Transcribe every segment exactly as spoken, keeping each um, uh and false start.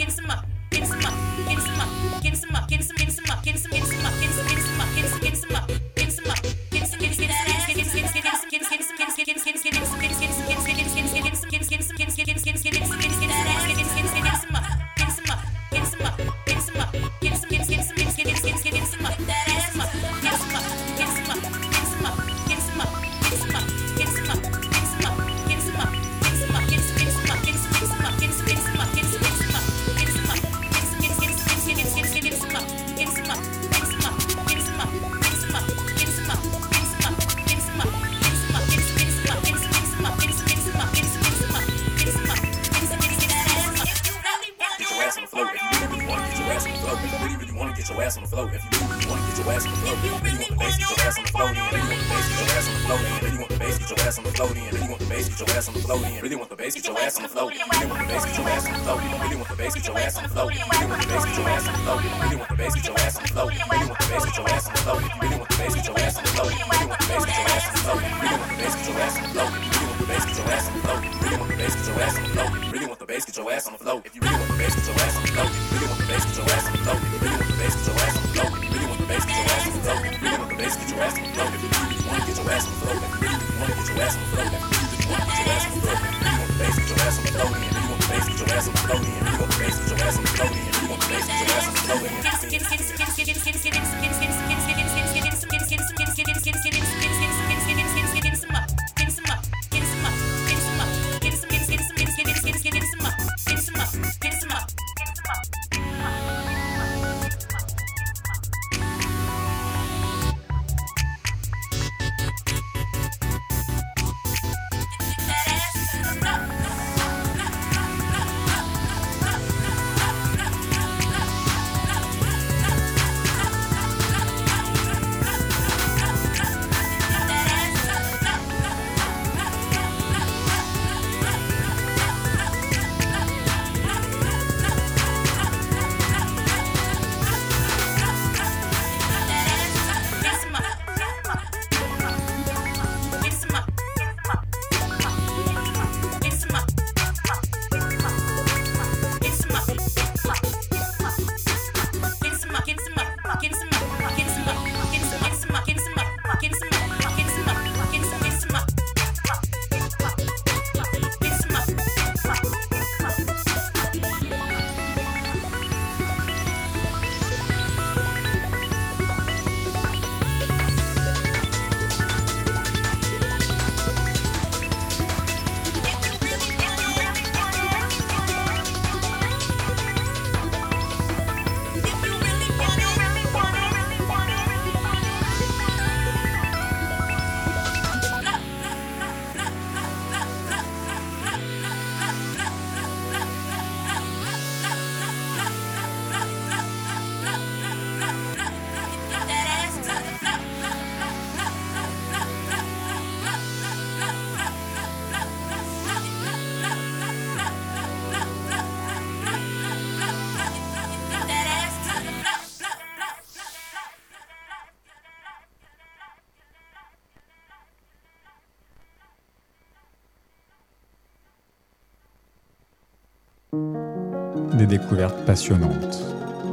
Des découvertes passionnantes.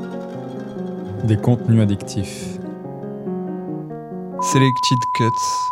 Des contenus addictifs. Selected Cuts.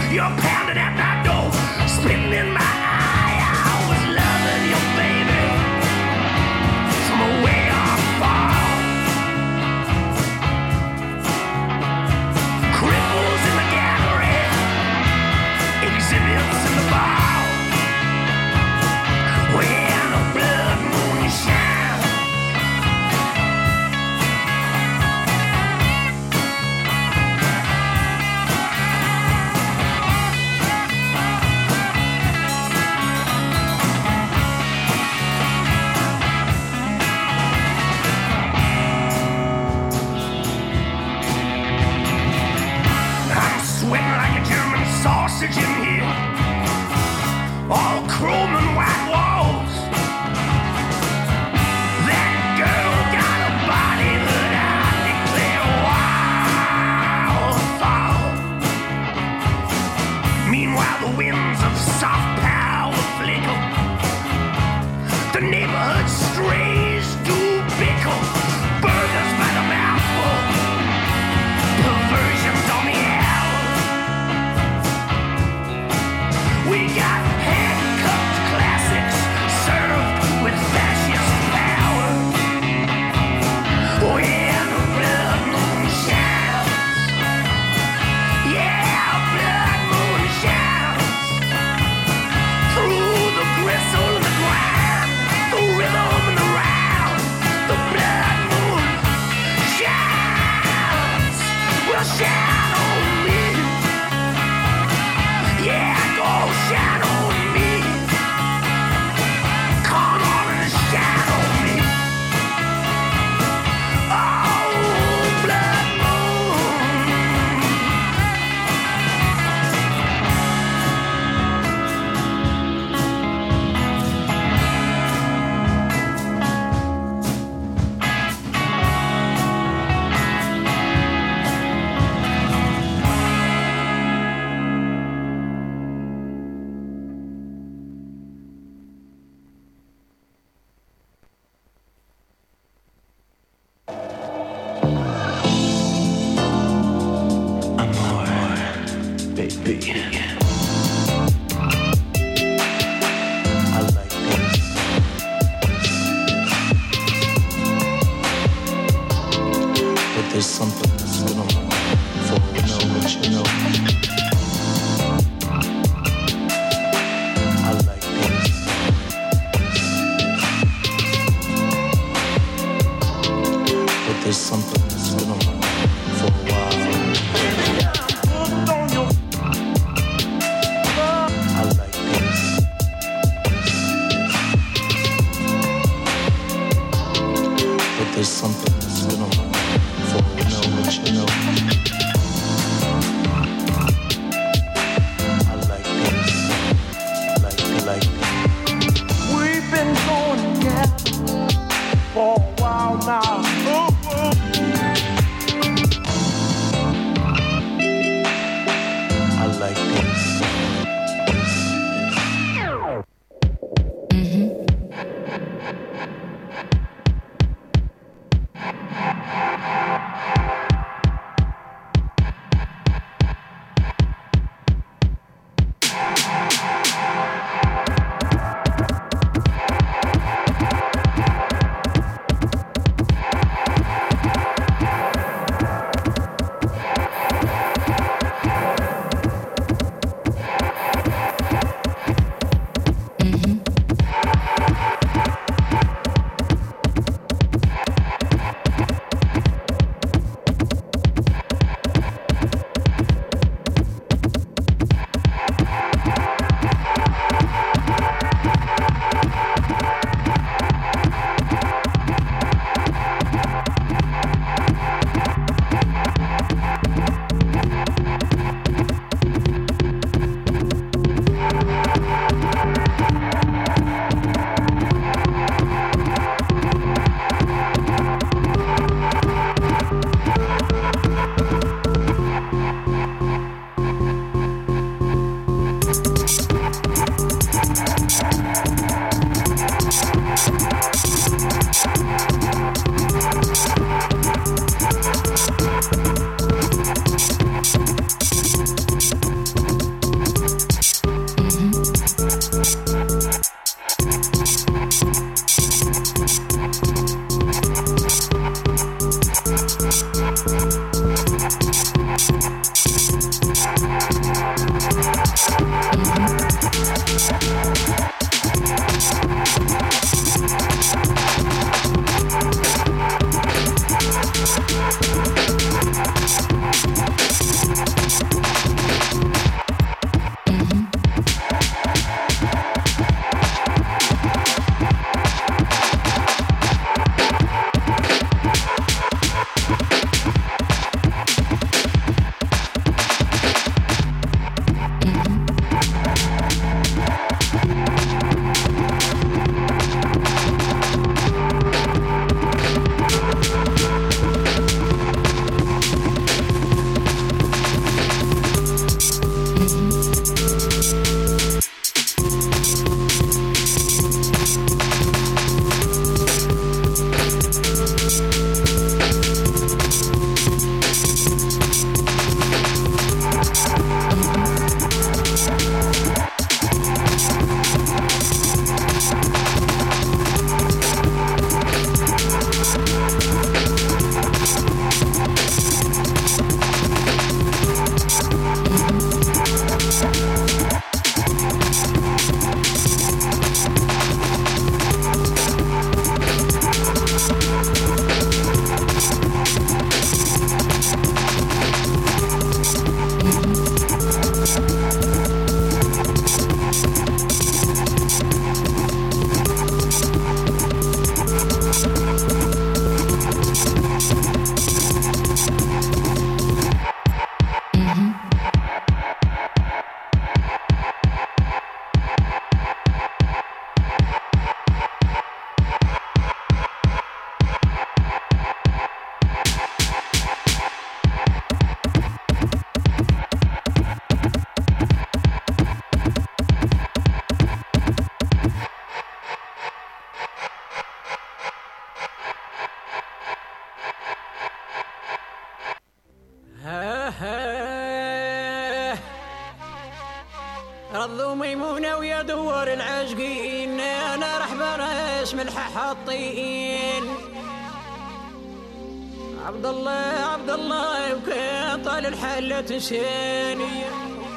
You're pounding at my door, spitting in my eye. I was loving you, baby, from way off far. Cripples in the gallery, exhibits in the bar. When the blood moon shines, I'm sweating like a German sausage in here. All chrome and white walls. That girl got a body that I declare wildfall. Meanwhile, the winds of soft power flicker. The neighborhood strays do bickle. Burgers by the mouthful. Perversions on the hour. We got handcuffed classics served with fascist power. When the blood moon shines, yeah, blood moon shines through the grave. رضوا ميمونة ويا دوار العاشقين أنا رحبة راس ملح حاطين عبد الله عبد الله وكان طال الحلة تنساني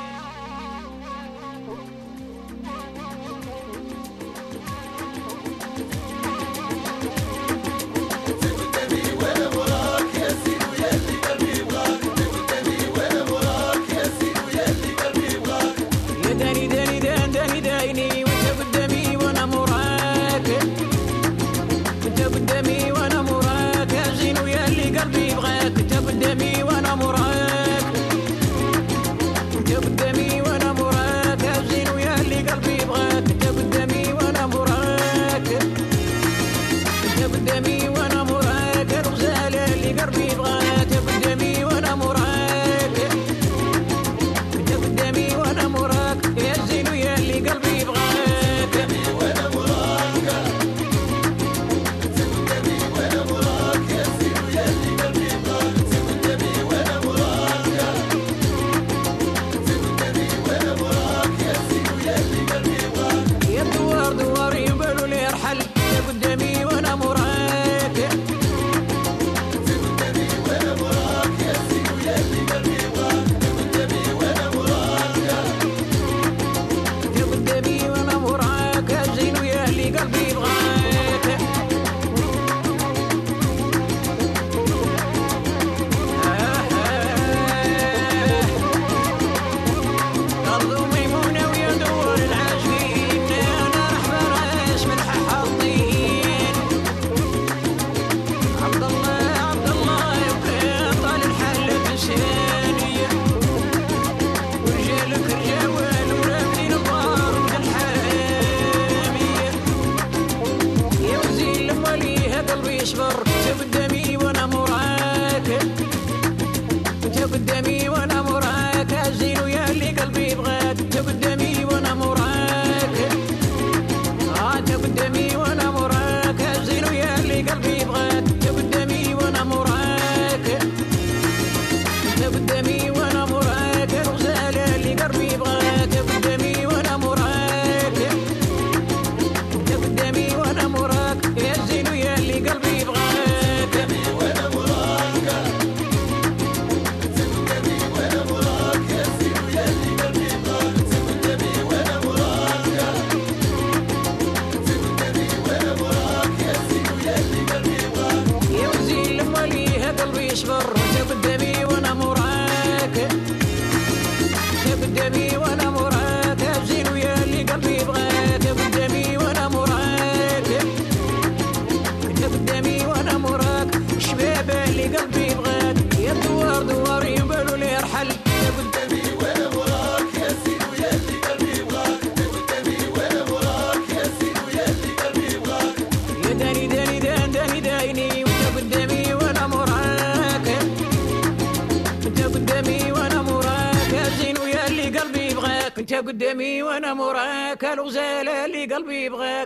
قدامي وانا مراك الغزال اللي قلبي يبغاك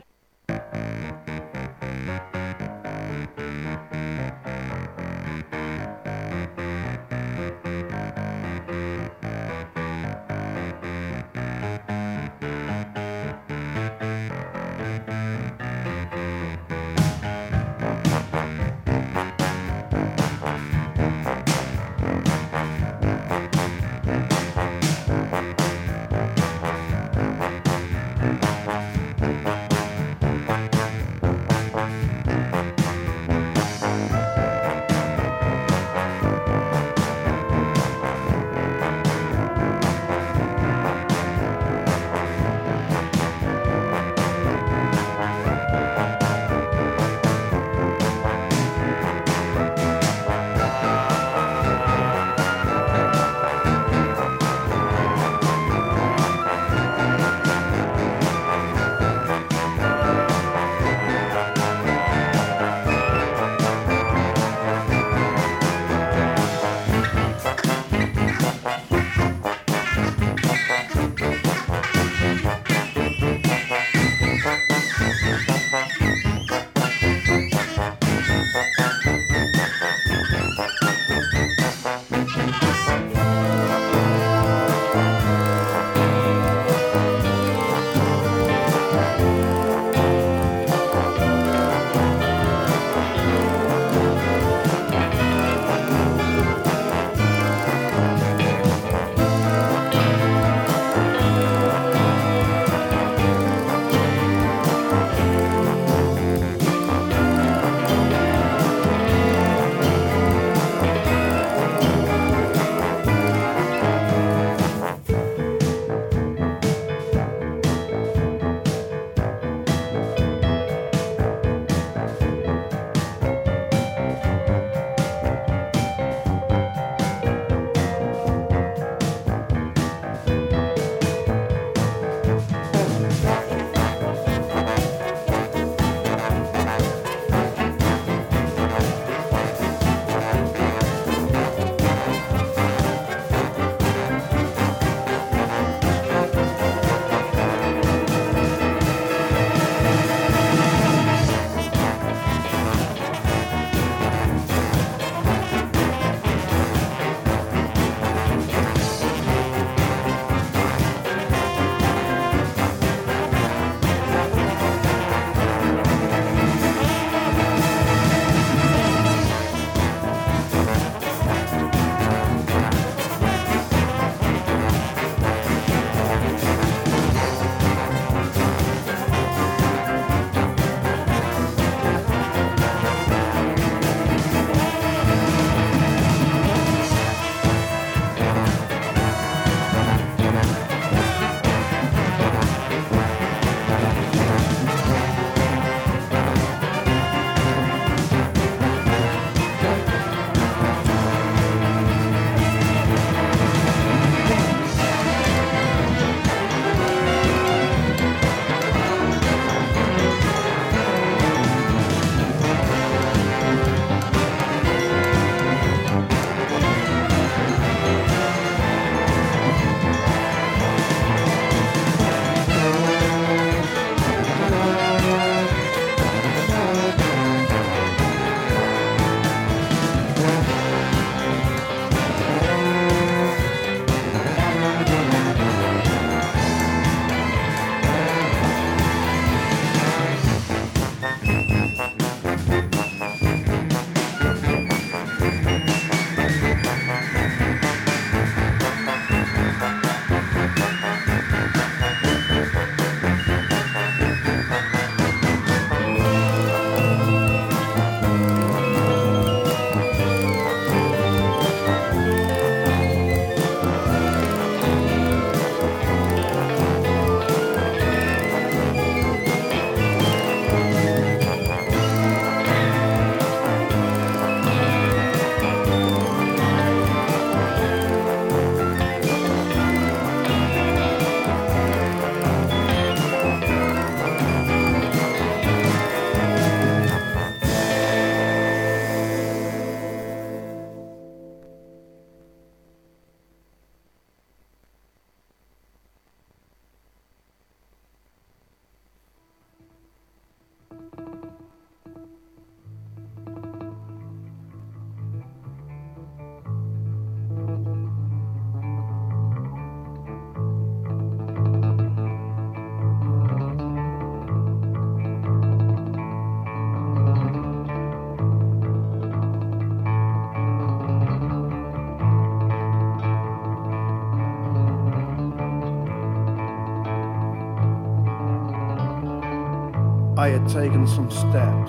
I had taken some steps.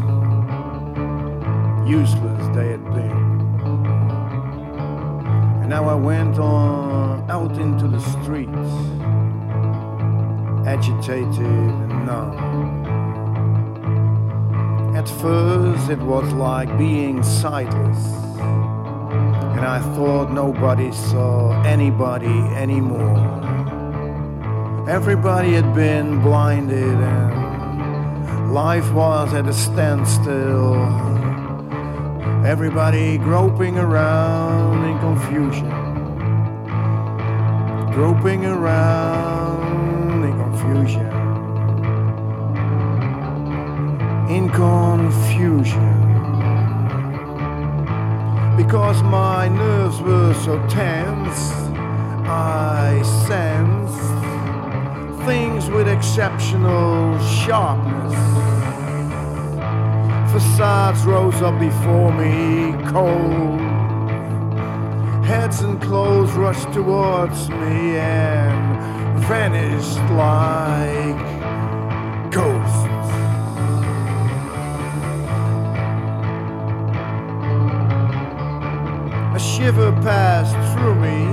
Useless they had been. And now I went on out into the streets, agitated and numb. At first it was like being sightless, and I thought nobody saw anybody anymore. Everybody had been blinded and life was at a standstill. Everybody groping around in confusion, groping around in confusion, in confusion. Because my nerves were so tense, I sensed things with exceptional sharpness. Facades rose up before me, cold. Heads and clothes rushed towards me and vanished like ghosts. A shiver passed through me.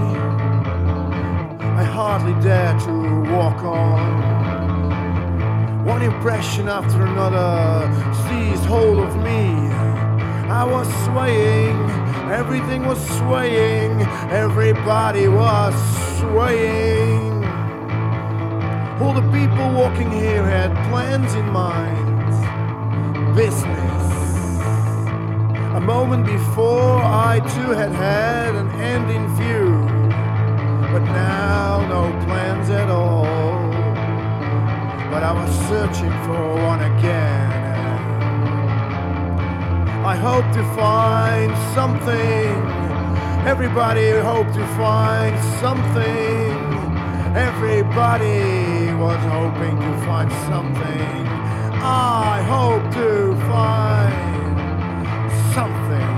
I hardly dared to walk on. One impression after another seized hold of me. I was swaying, everything was swaying, everybody was swaying. All the people walking here had plans in mind, business. A moment before I too had had an end in view, but now no plans at all. But I was searching for one again. I hope to find something. Everybody hoped to find something. Everybody was hoping to find something. I hope to find something.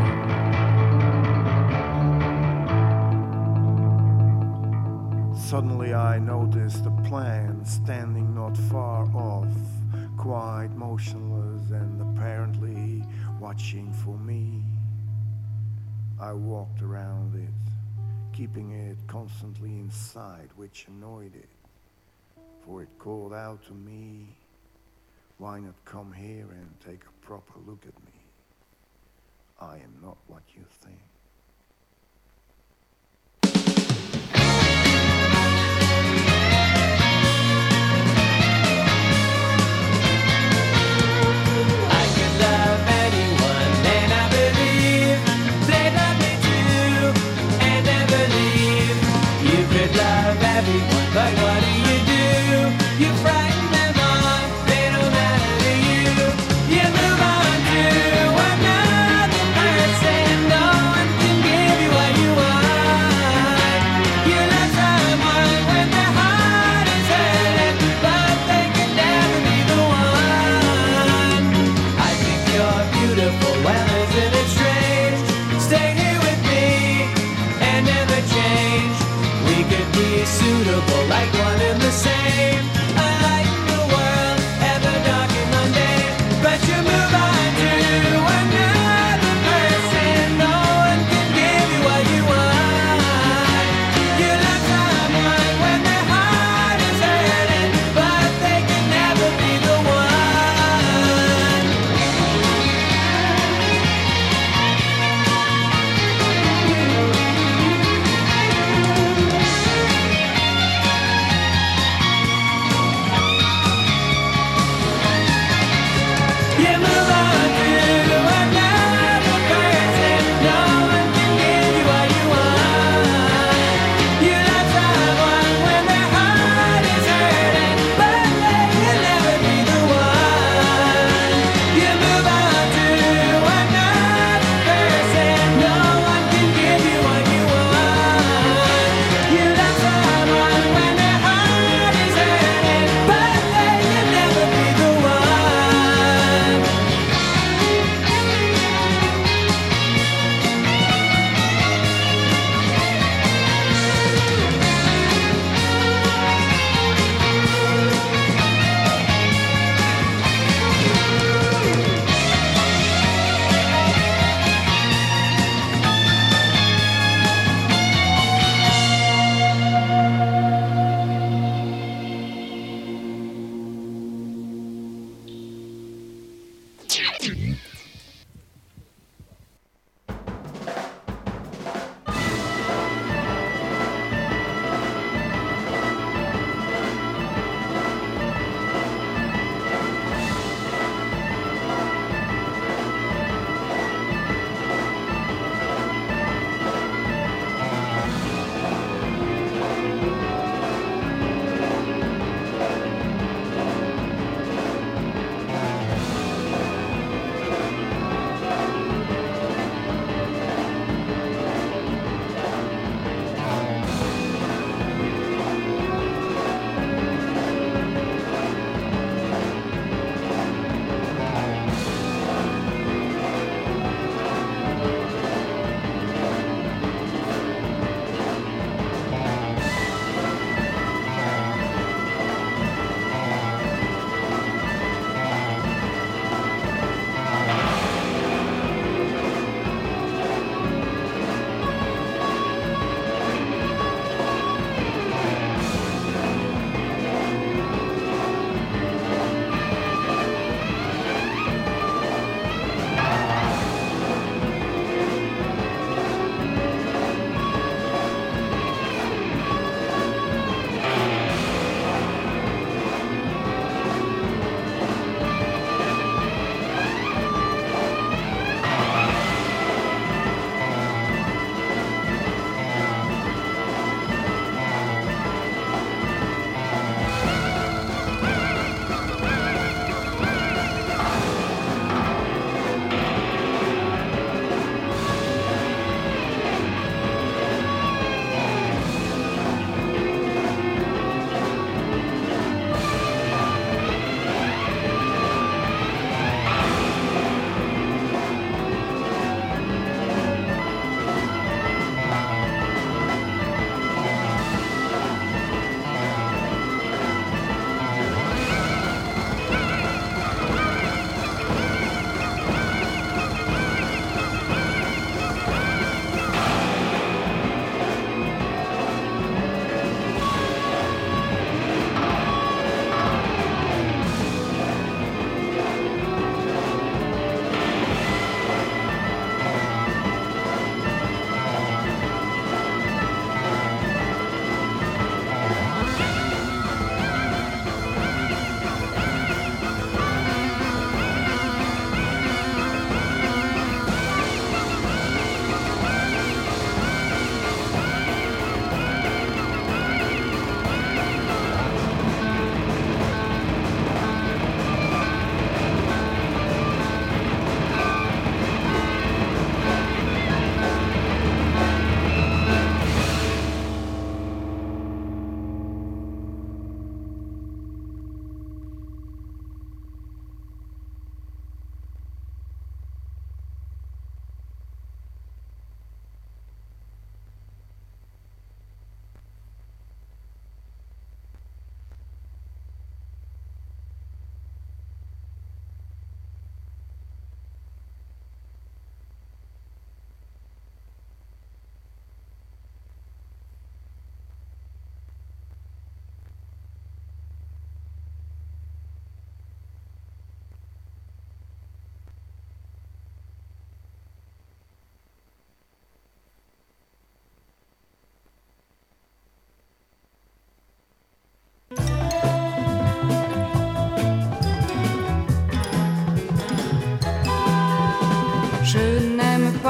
Suddenly I noticed a plant standing not far off, quite motionless and apparently watching for me. I walked around it, keeping it constantly in sight, which annoyed it, for it called out to me, "Why not come here and take a proper look at me? I am not what you think." Everyone, but what do you do? You frighten them off, they don't matter to you. You move on to another person. No one can give you what you want. You love someone when their heart is hurting, but they can never be the one. I think you're beautiful, well isn't it strange? Stay here with me and never change. We could be suitable, like one and the same.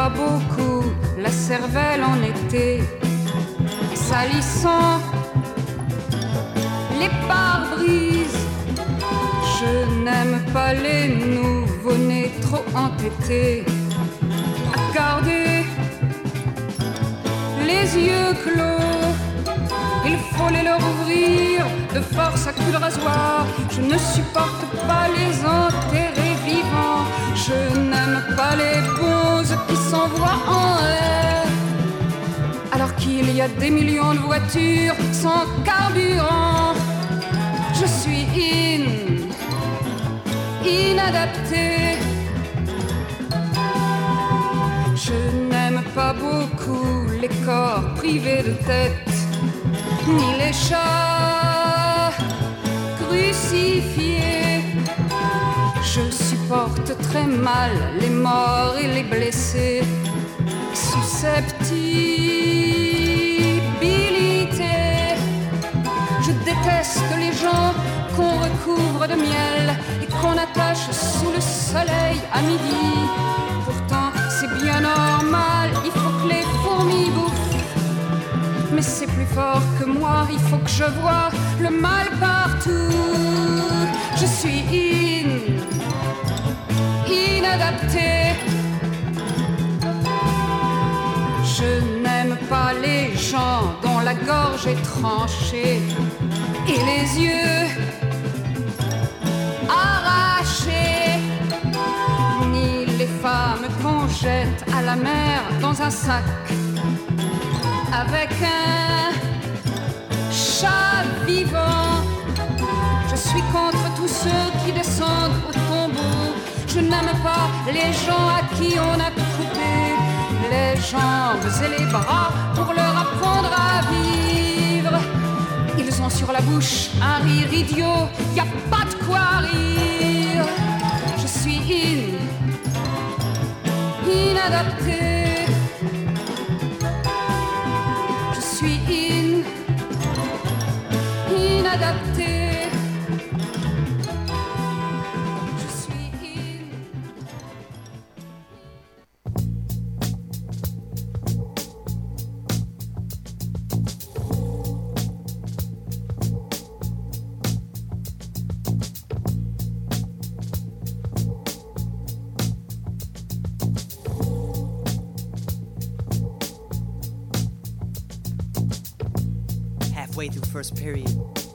pas beaucoup la cervelle en été, salissant les pare-brises. Je n'aime pas les nouveau-nés trop entêtés à garder les yeux clos. Il faut les leur ouvrir de force à coups de rasoir. Je ne supporte pas les enterrer vivants. Je n'aime pas les bonzes qui s'envoient en l'air alors qu'il y a des millions de voitures sans carburant. Je suis in, inadapté. Je n'aime pas beaucoup les corps privés de tête, ni les chats crucifiés. Je supporte très mal les morts et les blessés. Susceptibilité. Je déteste les gens qu'on recouvre de miel et qu'on attache sous le soleil à midi. Pourtant c'est bien normal, il faut que les fourmis bouffent. Mais c'est plus fort que moi, il faut que je vois le mal partout. Je suis in, inadapté. Je n'aime pas les gens dont la gorge est tranchée et les yeux arrachés, ni les femmes qu'on jette à la mer dans un sac avec un chat vivant. Je suis contre tous ceux qui descendent au tombeau. Je n'aime pas les gens à qui on a coupé les jambes et les bras pour leur apprendre à vivre. Ils ont sur la bouche un rire idiot, y a pas de quoi rire. Je suis in, inadapté. Je suis in, inadapté. Through first period,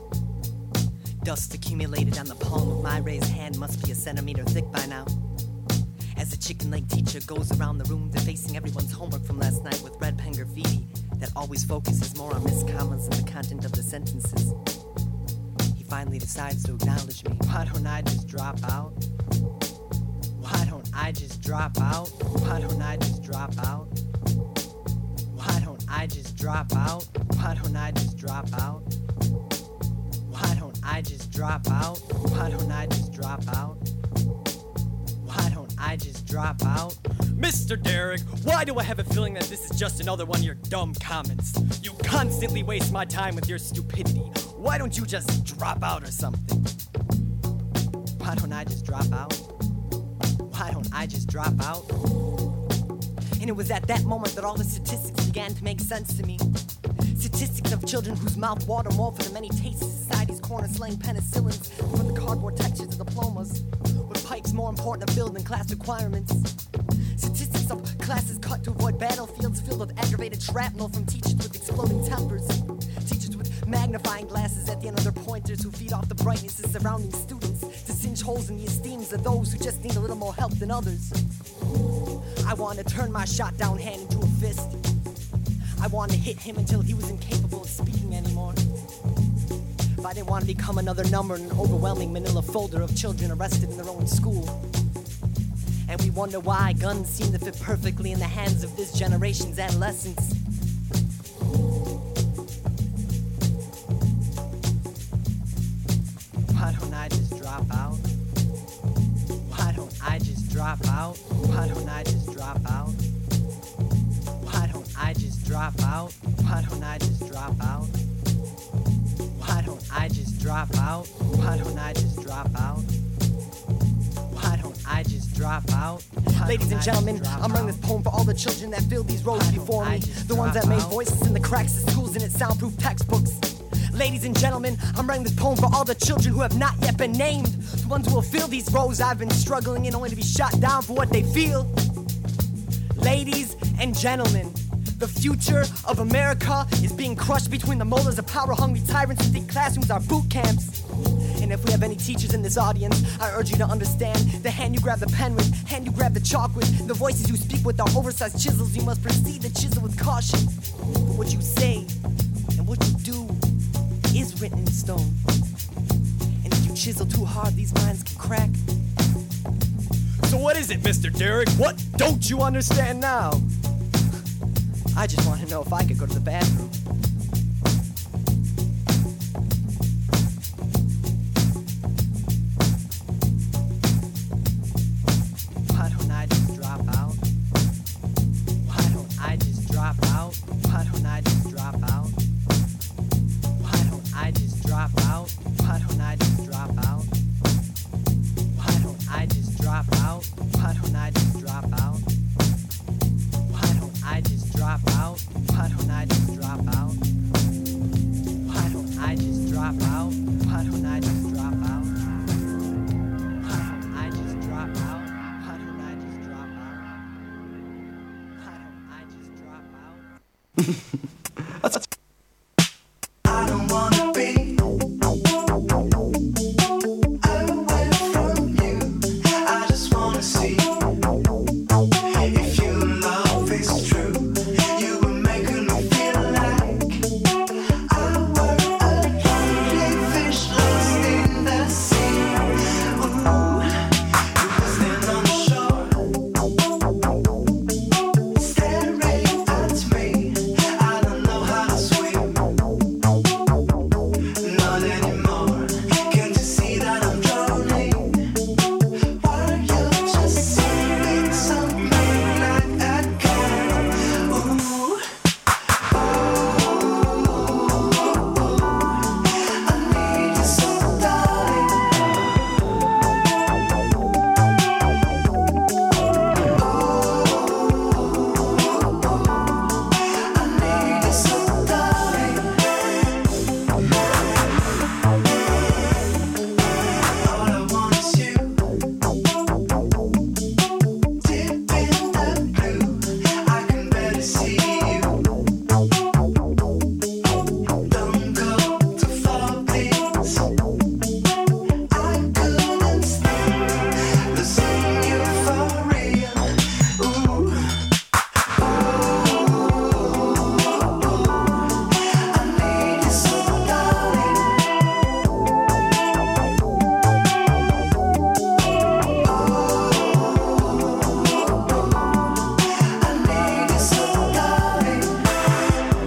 dust accumulated on the palm of my raised hand must be a centimeter thick by now. As the chicken-leg teacher goes around the room defacing everyone's homework from last night with red pen graffiti that always focuses more on miscommas than the content of the sentences, he finally decides to acknowledge me. Why don't I just drop out? Why don't I just drop out? Why don't I just drop out? Why don't I just drop out? Why don't I just drop out? Why don't I just drop out? Why don't I just drop out? Why don't I just drop out? Mister Derek, why do I have a feeling that this is just another one of your dumb comments? You constantly waste my time with your stupidity. Why don't you just drop out or something? Why don't I just drop out? Why don't I just drop out? And it was at that moment that all the statistics began to make sense to me. Statistics of children whose mouth water more for the many tastes of society's corner slang penicillins for the cardboard textures of diplomas, with pipes more important to build than class requirements. Statistics of classes cut to avoid battlefields filled with aggravated shrapnel from teachers with exploding tempers, teachers with magnifying glasses at the end of their pointers who feed off the brightness of surrounding students to singe holes in the esteems of those who just need a little more help than others. I want to turn my shot down hand into a fist. I wanted to hit him until he was incapable of speaking anymore. But I didn't want to become another number in an overwhelming manila folder of children arrested in their own school. And we wonder why guns seem to fit perfectly in the hands of this generation's adolescents. Why don't I just drop out? Why don't I just drop out? Why don't I just drop out? Why don't I just drop out? Why don't I just drop out? Why don't I just drop out? Why don't I just drop out? Why don't I I just drop out? Ladies and gentlemen, I'm writing this poem for all the children that filled these rows before me. The ones that made voices in the cracks of schools and its soundproof textbooks. Ladies and gentlemen, I'm writing this poem for all the children who have not yet been named. The ones who will fill these rows I've been struggling in only to be shot down for what they feel. Ladies and gentlemen, the future of America is being crushed between the molars of power-hungry tyrants who think classrooms are boot camps. And if we have any teachers in this audience, I urge you to understand the hand you grab the pen with, hand you grab the chalk with, the voices you speak with are oversized chisels. You must proceed to chisel with caution. But what you say and what you do is written in stone. And if you chisel too hard, these minds can crack. So what is it, Mister Derek? What don't you understand now? I just want to know if I could go to the bathroom. Why don't I just drop out? Why don't I just drop out? Why don't I just drop out? Why don't I just drop out? Why don't I just drop out? Why don't I just drop out? Why don't I just drop out? Why don't I just drop out? Why don't I just drop out? Why don't I just drop out? Why don't I just drop out? Why don't I just drop out? Why don't I just drop out? Why don't I just drop out? I don't wanna be away from you. I just wanna see if your love is true. You were making me feel like I were a lonely fish lost in the sea. Ooh, you were standing on the shore, staring at me. I don't know how to swim. Not anymore. Can't you see that I'm drowning? Why don't you just sing something like I can? Ooh, I need you so, darling. I need you so, darling. All I want is you. Deep in the blue, I can barely see you. Don't go too far, please. I couldn't stand losing you for real. Ooh, I need you so, darling. I need you so, darling.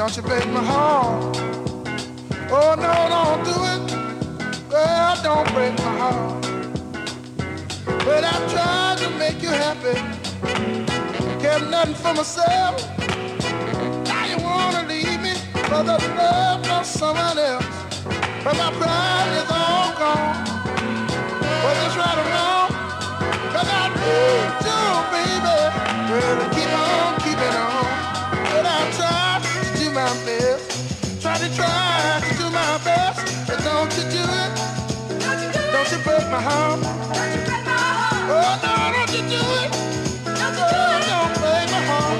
Don't you break my heart. Oh no, don't do it. Girl, don't break my heart. But I tried to make you happy. Kept nothing for myself. Now you wanna leave me for the love of someone else. But my pride is all gone. Was this right or wrong? Cause I need you, baby. Girl, keep on keeping on. But I tried to do my best. Try to try to do my best. But don't you do it. Don't you, do don't you break my heart. Don't you break my heart. Oh no, don't you do it. Don't you do it. Don't break my heart.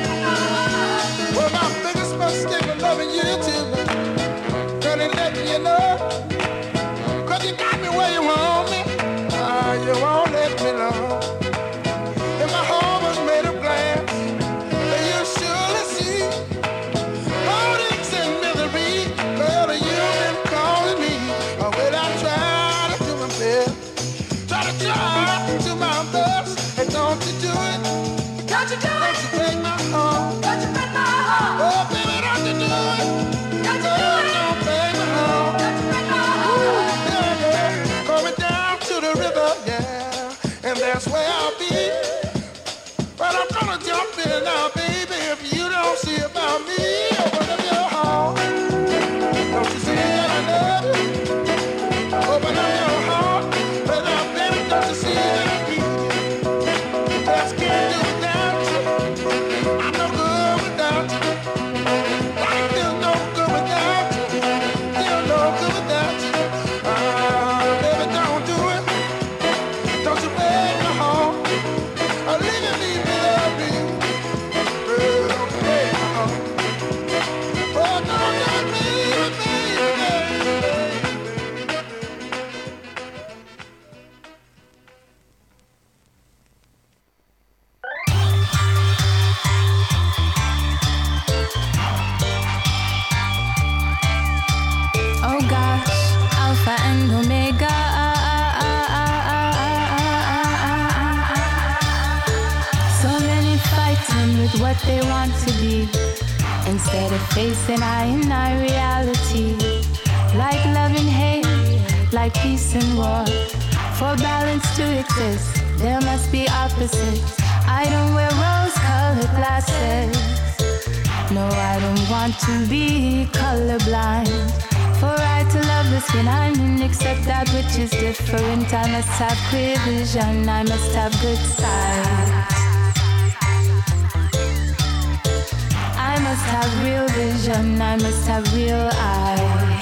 Well, my biggest mistake was loving you too much. Girl, and letting you know. Cause you got me where you want me. Ah, you won't let me know. And my home was made of glass. And you surely see. Heartaches and misery. Girl, you've been calling me. Oh, well, I try to do my best. Try to try to do my best. And don't you do it. Don't you do it. Don't you break my heart. Don't you break my heart. Oh, baby, don't you do it. Don't you do it. Don't break my heart. Don't you break my heart. Yeah, yeah. Going down to the river, yeah. And that's where I'll be. But I'm gonna jump in now, baby. If you don't see about me, open up your heart. Don't you see that I love you? Open up your heart. But now, baby, don't you see that I need you? Just can't do without you. I'm no good without you. I feel no good without you. Feel no good without you. Ah, baby, don't do it. Don't you break my heart. Oh, leave me, baby. Girl, don't break my heart. Oh, no, not me, baby. Oh gosh, Alpha and Omega. So many fighting with what they want to be, instead of facing I and I reality. Like love and hate, like peace and war. For balance to exist, there must be opposites. I don't wear rose-colored glasses. No, I don't want to be colorblind. For I to love the skin I'm in, accept that which is different. I must have clear vision, I must have good sight. I must have real vision, I must have real eyes.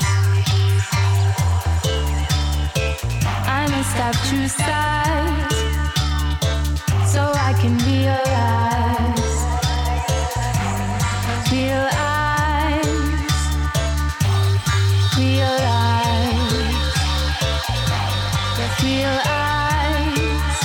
I must have true sight, so I can realize. Real eyes, real eyes, real eyes,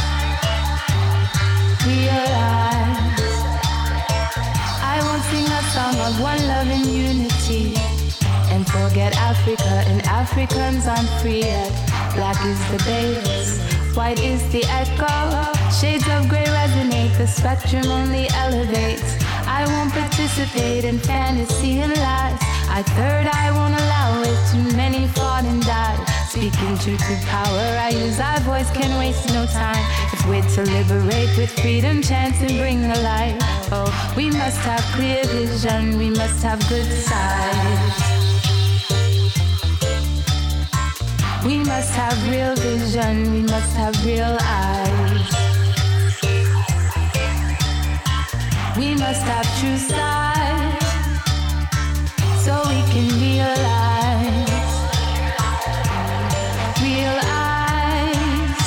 real eyes. I won't sing a song of one love and unity and forget Africa and Africans aren't free yet. Black is the base, white is the echo. Shades of grey resonate, the spectrum only elevates. I won't participate in fantasy and lies. I third, I won't allow it. Too many fought and died. Speaking truth to power, I use our voice, can waste no time. If we're to liberate with freedom, chance and bring the light. Oh, we must have clear vision, we must have good sight. We must have real vision, we must have real eyes. We must have true sight, so we can realize. Real eyes,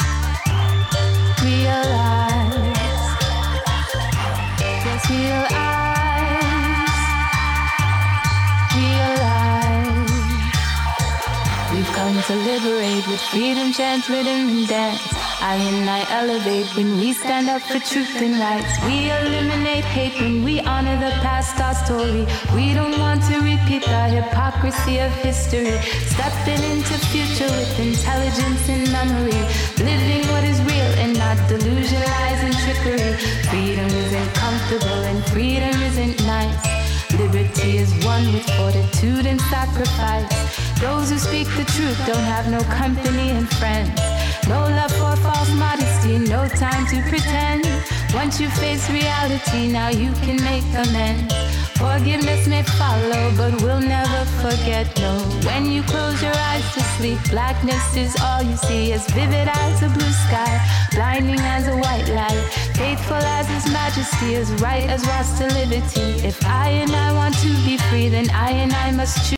real eyes, yes, real eyes, real eyes. We've come to liberate with freedom, chant, rhythm, and dance. I and I elevate when we stand up for truth and rights. We eliminate hate when we honor the past, our story. We don't want to repeat the hypocrisy of history. Stepping into future with intelligence and memory. Living what is real and not delusion, lies, and trickery. Freedom isn't comfortable and freedom isn't nice. Liberty is won with fortitude and sacrifice. Those who speak the truth don't have no company and friends. No love for false modesty, no time to pretend. Once you face reality, now you can make amends. Forgiveness may follow, but we'll never forget, no. When you close your eyes to sleep, blackness is all you see. As vivid as a blue sky, blinding as a white light, faithful as his majesty, as right as Rasta liberty. If I and I want to be free, then I and I must choose.